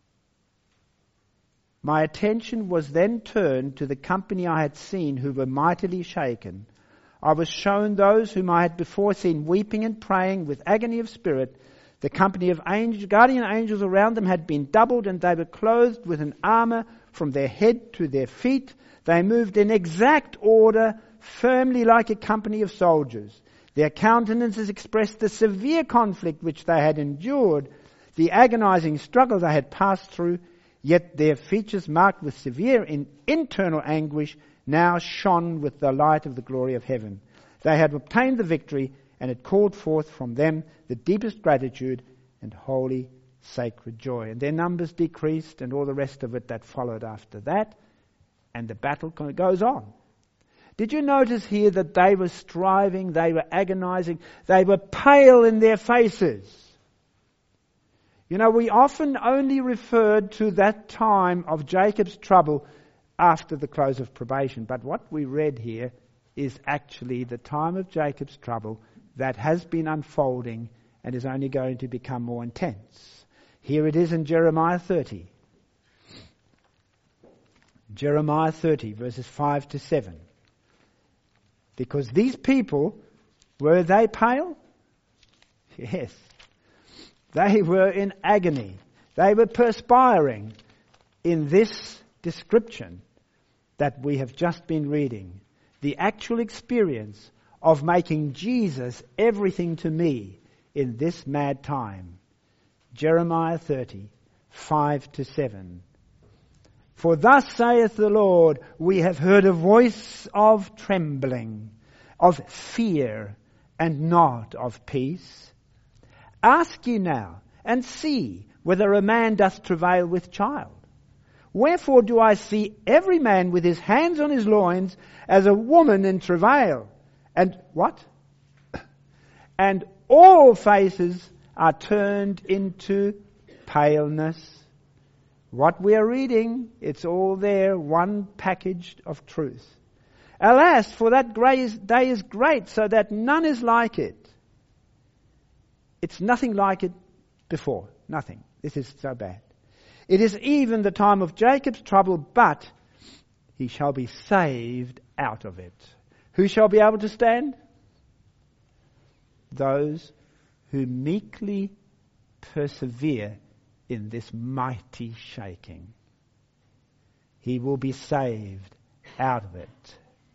my attention was then turned to the company I had seen who were mightily shaken. I was shown those whom I had before seen weeping and praying with agony of spirit. The company of angels, guardian angels around them had been doubled, and they were clothed with an armor from their head to their feet. They moved in exact order, firmly like a company of soldiers. Their countenances expressed the severe conflict which they had endured, the agonizing struggle they had passed through, yet their features marked with severe in internal anguish now shone with the light of the glory of heaven. They had obtained the victory, and it called forth from them the deepest gratitude and holy sacred joy. And their numbers decreased, and all the rest of it that followed after that, and the battle goes on. Did you notice here that they were striving, they were agonizing, they were pale in their faces? You know, we often only referred to that time of Jacob's trouble after the close of probation. But what we read here is actually the time of Jacob's trouble that has been unfolding and is only going to become more intense. Here it is in Jeremiah thirty. Jeremiah thirty, verses five to seven. Because these people, were they pale? Yes. They were in agony. They were perspiring in this description that we have just been reading. The actual experience of making Jesus everything to me in this mad time. Jeremiah thirty, five to seven. For thus saith the Lord, we have heard a voice of trembling, of fear, and not of peace. Ask ye now, and see whether a man doth travail with child. Wherefore do I see every man with his hands on his loins as a woman in travail? And what? And all faces are turned into paleness. What we are reading, it's all there, one package of truth. Alas, for that day is great, so that none is like it. It's nothing like it before. Nothing. This is so bad. It is even the time of Jacob's trouble, but he shall be saved out of it. Who shall be able to stand? Those who meekly persevere in this mighty shaking. He will be saved out of it.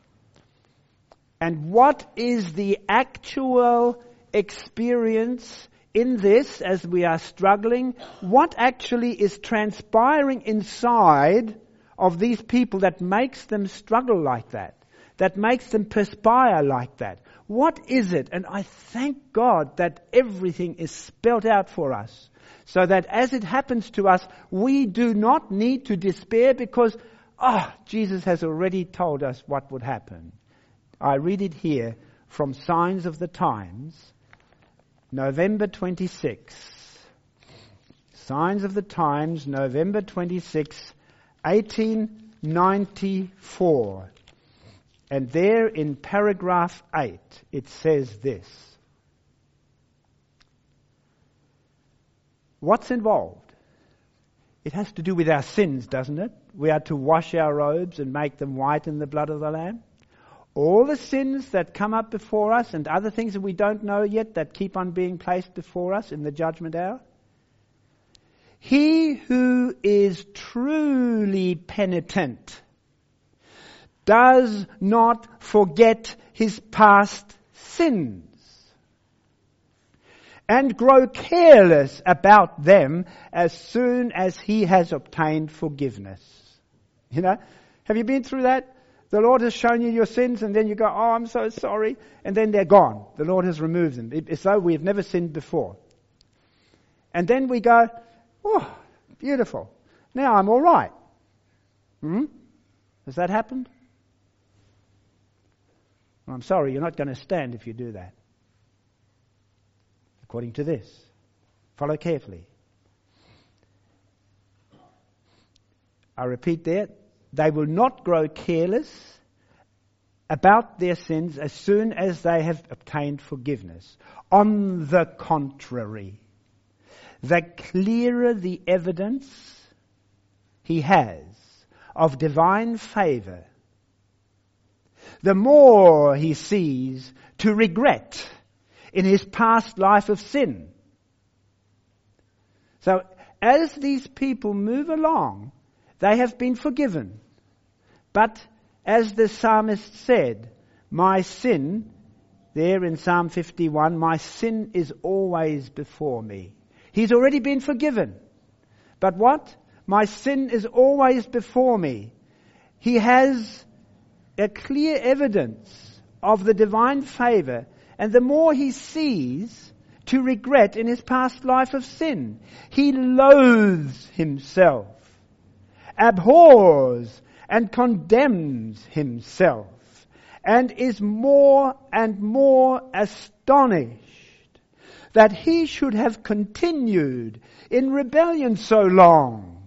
And what is the actual experience in this as we are struggling? What actually is transpiring inside of these people that makes them struggle like that? That makes them perspire like that? What is it? And I thank God that everything is spelled out for us, so that as it happens to us, we do not need to despair because, ah, oh, Jesus has already told us what would happen. I read it here from Signs of the Times, November twenty-sixth. Signs of the Times, November twenty-sixth, eighteen ninety-four. And there in paragraph eight, it says this. What's involved? It has to do with our sins, doesn't it? We are to wash our robes and make them white in the blood of the Lamb. All the sins that come up before us and other things that we don't know yet that keep on being placed before us in the judgment hour. He who is truly penitent does not forget his past sins and grow careless about them as soon as he has obtained forgiveness. You know, have you been through that? The Lord has shown you your sins and then you go, oh, I'm so sorry. And then they're gone. The Lord has removed them. It's though we have never sinned before. And then we go, oh, beautiful. Now I'm all right. Hmm? Has that happened? Well, I'm sorry, you're not going to stand if you do that. According to this. Follow carefully. I repeat there, they will not grow careless about their sins as soon as they have obtained forgiveness. On the contrary, the clearer the evidence he has of divine favor, the more he sees to regret in his past life of sin. So as these people move along, they have been forgiven. But as the psalmist said, my sin, there in Psalm fifty-one, my sin is always before me. He's already been forgiven. But what? My sin is always before me. He has a clear evidence of the divine favor, and the more he sees to regret in his past life of sin, he loathes himself, abhors and condemns himself, and is more and more astonished that he should have continued in rebellion so long.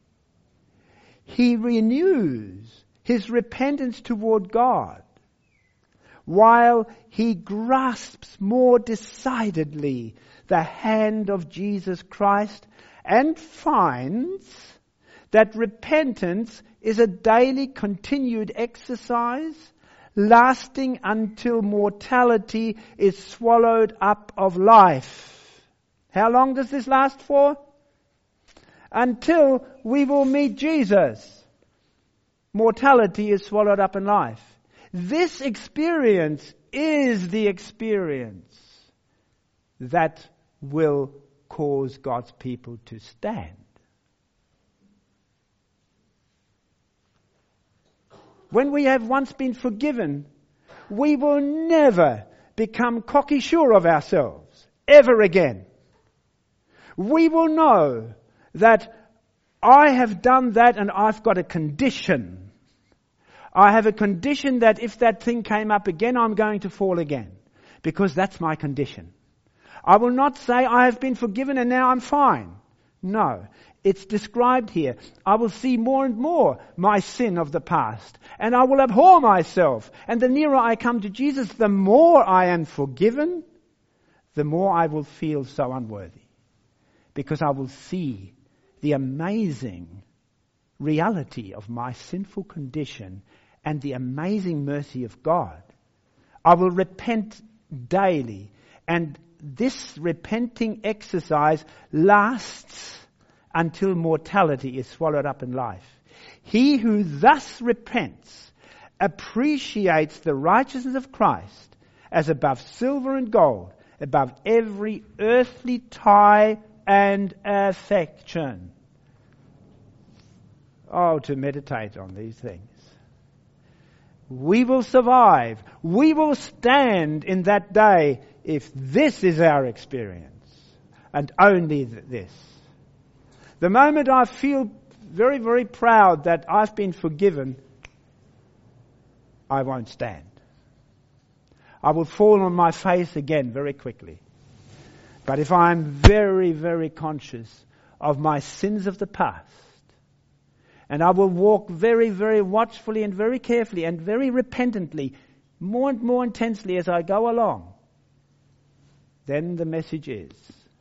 He renews his repentance toward God, while he grasps more decidedly the hand of Jesus Christ and finds that repentance is a daily continued exercise, lasting until mortality is swallowed up of life. How long does this last for? Until we will meet Jesus. Mortality is swallowed up in life. This experience is the experience that will cause God's people to stand. When we have once been forgiven, we will never become cocky sure of ourselves, ever again. We will know that I have done that and I've got a condition. I have a condition that if that thing came up again, I'm going to fall again. Because that's my condition. I will not say I have been forgiven and now I'm fine. No. It's described here. I will see more and more my sin of the past. And I will abhor myself. And the nearer I come to Jesus, the more I am forgiven, the more I will feel so unworthy. Because I will see the amazing reality of my sinful condition and the amazing mercy of God. I will repent daily. And this repenting exercise lasts until mortality is swallowed up in life. He who thus repents appreciates the righteousness of Christ as above silver and gold, above every earthly tie and affection. Oh, to meditate on these things. We will survive. We will stand in that day if this is our experience, and only this. The moment I feel very, very proud that I've been forgiven, I won't stand. I will fall on my face again very quickly. But if I'm very, very conscious of my sins of the past, and I will walk very, very watchfully and very carefully and very repentantly, more and more intensely as I go along, then the message is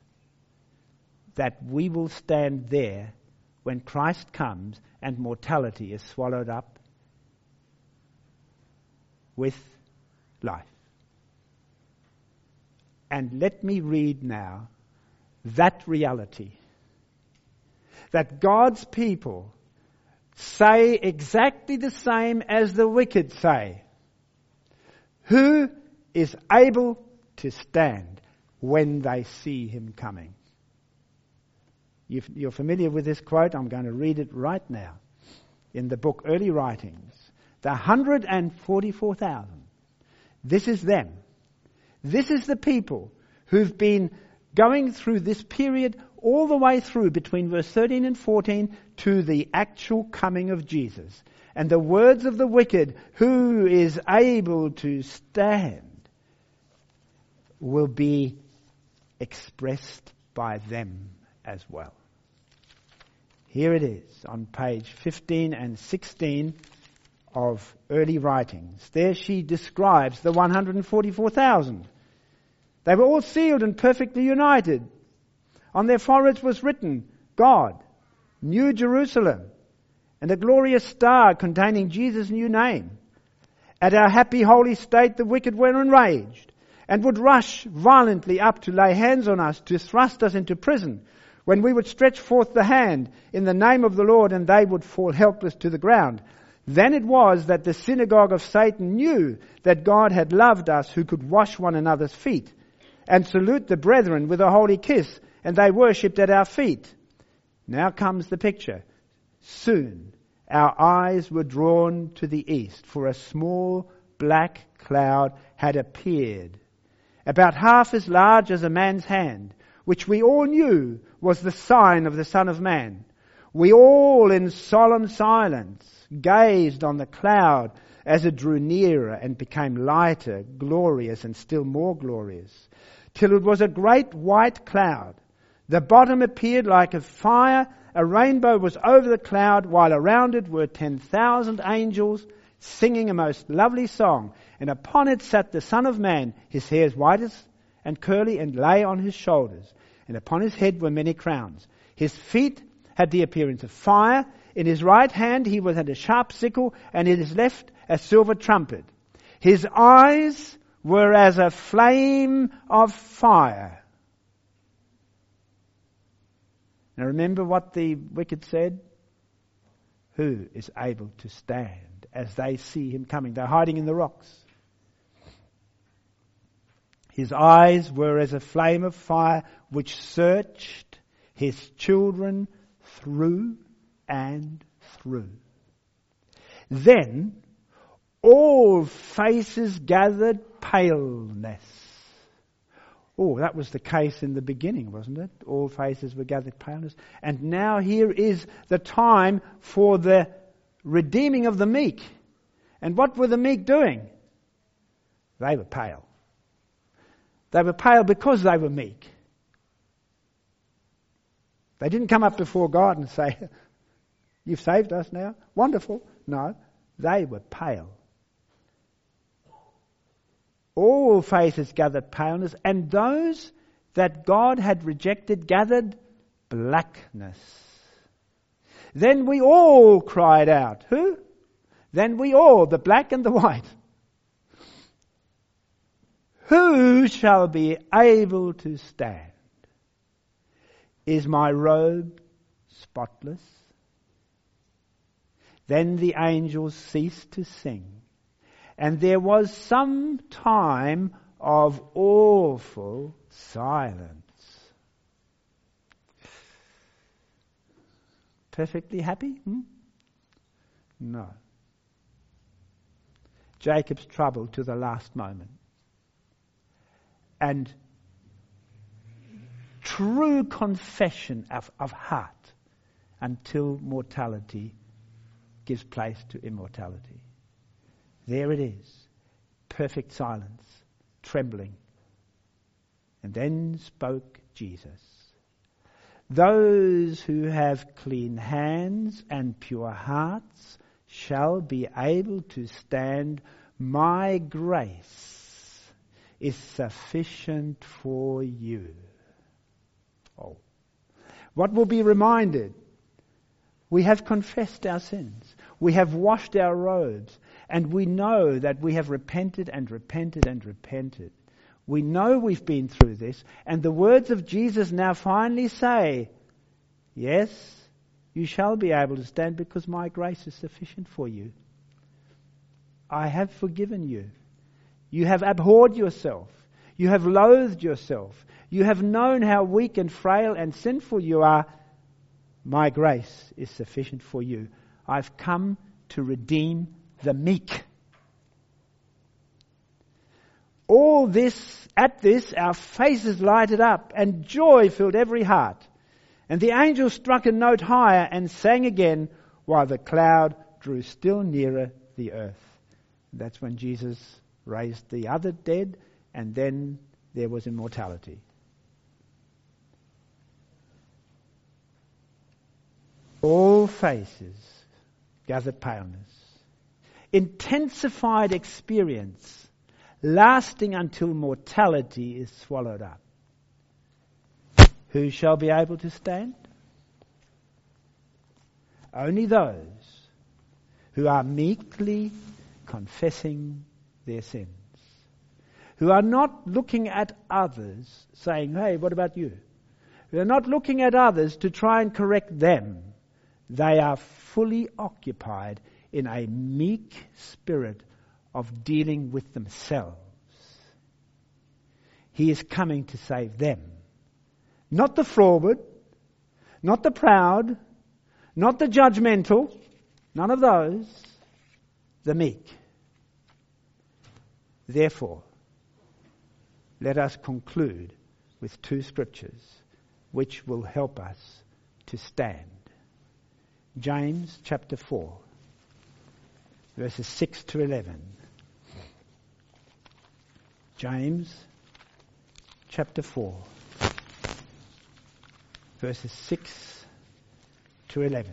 that we will stand there when Christ comes and mortality is swallowed up with life. And let me read now that reality. That God's people say exactly the same as the wicked say. Who is able to stand when they see him coming? You're familiar with this quote. I'm going to read it right now. In the book Early Writings. The one hundred forty-four thousand. This is them. This is the people who've been going through this period all the way through between verse thirteen and fourteen to the actual coming of Jesus. And the words of the wicked, who is able to stand, will be expressed by them as well. Here it is on page fifteen and sixteen of Early Writings. There she describes the one hundred forty-four thousand. They were all sealed and perfectly united. On their foreheads was written, God, New Jerusalem, and a glorious star containing Jesus' new name. At our happy holy state the wicked were enraged, and would rush violently up to lay hands on us, to thrust us into prison, when we would stretch forth the hand in the name of the Lord, and they would fall helpless to the ground. Then it was that the synagogue of Satan knew that God had loved us, who could wash one another's feet, and salute the brethren with a holy kiss, and they worshipped at our feet. Now comes the picture. Soon our eyes were drawn to the east, for a small black cloud had appeared, about half as large as a man's hand, which we all knew was the sign of the Son of Man. We all in solemn silence gazed on the cloud as it drew nearer and became lighter, glorious, and still more glorious, till it was a great white cloud. The bottom appeared like a fire, a rainbow was over the cloud, while around it were ten thousand angels singing a most lovely song. And upon it sat the Son of Man, his hair white as and curly, and lay on his shoulders. And upon his head were many crowns. His feet had the appearance of fire. In his right hand he was had a sharp sickle, and in his left a silver trumpet. His eyes were as a flame of fire. Now remember what the wicked said? Who is able to stand as they see him coming? They're hiding in the rocks. His eyes were as a flame of fire which searched his children through and through. Then all faces gathered paleness. Oh, that was the case in the beginning, wasn't it? All faces were gathered paleness. And now here is the time for the redeeming of the meek. And what were the meek doing? They were pale. They were pale because they were meek. They didn't come up before God and say, "You've saved us now. Wonderful." No, they were pale. All faces gathered paleness, and those that God had rejected gathered blackness. Then we all cried out. Who? Then we all, the black and the white. Who shall be able to stand? Is my robe spotless? Then the angels ceased to sing, and there was some time of awful silence. Perfectly happy? Hmm? No. Jacob's trouble to the last moment. And true confession of, of heart until mortality gives place to immortality. There it is. Perfect silence, trembling. And then spoke Jesus. Those who have clean hands and pure hearts shall be able to stand. My grace is sufficient for you. Oh. What will be reminded? We have confessed our sins. We have washed our robes. And we know that we have repented and repented and repented. We know we've been through this. And the words of Jesus now finally say, yes, you shall be able to stand because my grace is sufficient for you. I have forgiven you. You have abhorred yourself. You have loathed yourself. You have known how weak and frail and sinful you are. My grace is sufficient for you. I've come to redeem the meek. All this, at this, our faces lighted up and joy filled every heart. And the angel struck a note higher and sang again while the cloud drew still nearer the earth. That's when Jesus raised the other dead, and then there was immortality. All faces gathered paleness. Intensified experience, lasting until mortality is swallowed up. Who shall be able to stand? Only those who are meekly confessing their sins. Who are not looking at others saying, hey, what about you? Who are not looking at others to try and correct them. They are fully occupied in a meek spirit of dealing with themselves. He is coming to save them. Not the froward, not the proud, not the judgmental, none of those, the meek. Therefore, let us conclude with two scriptures which will help us to stand. James chapter four, verses six to eleven. James chapter four, verses six to eleven.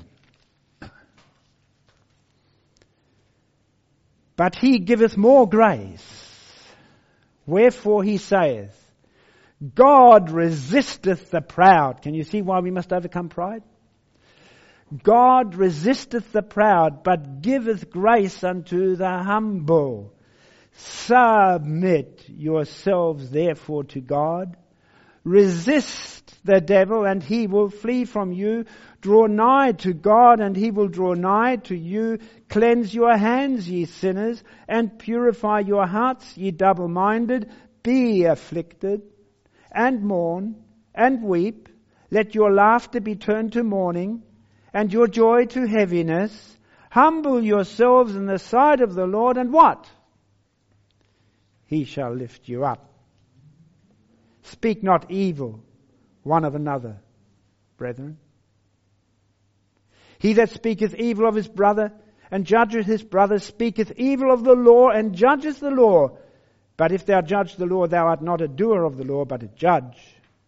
But he giveth more grace. Wherefore he saith, God resisteth the proud. Can you see why we must overcome pride? God resisteth the proud, but giveth grace unto the humble. Submit yourselves therefore to God. Resist the devil and he will flee from you. Draw nigh to God and he will draw nigh to you. Cleanse your hands, ye sinners, and purify your hearts, ye double-minded. Be afflicted and mourn and weep. Let your laughter be turned to mourning and your joy to heaviness. Humble yourselves in the sight of the Lord, and what? He shall lift you up. Speak not evil one of another, brethren. He that speaketh evil of his brother and judgeth his brother speaketh evil of the law and judgeth the law. But if thou judge the law, thou art not a doer of the law, but a judge.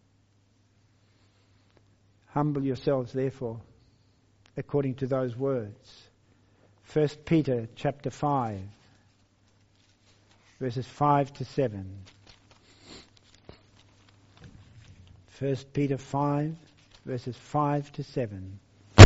Humble yourselves, therefore, according to those words. First Peter chapter five, verses five to seven. First Peter five, verses five to seven.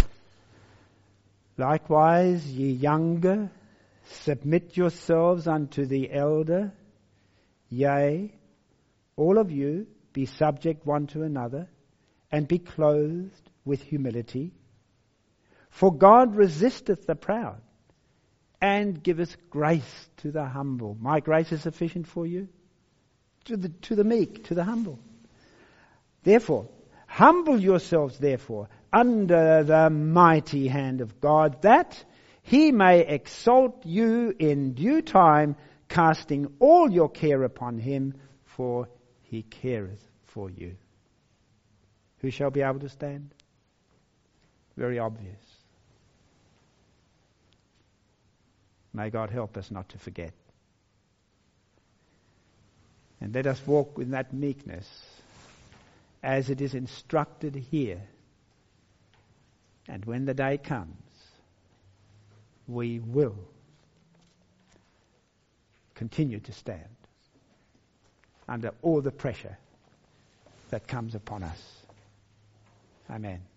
Likewise, ye younger, submit yourselves unto the elder. Yea, all of you be subject one to another, and be clothed with humility. For God resisteth the proud, and giveth grace to the humble. My grace is sufficient for you, to the, to the meek, to the humble. Therefore, humble yourselves, therefore, under the mighty hand of God, that he may exalt you in due time, casting all your care upon him, for he careth for you. Who shall be able to stand? Very obvious. May God help us not to forget. And let us walk in that meekness as it is instructed here. And when the day comes, we will continue to stand under all the pressure that comes upon us. Amen.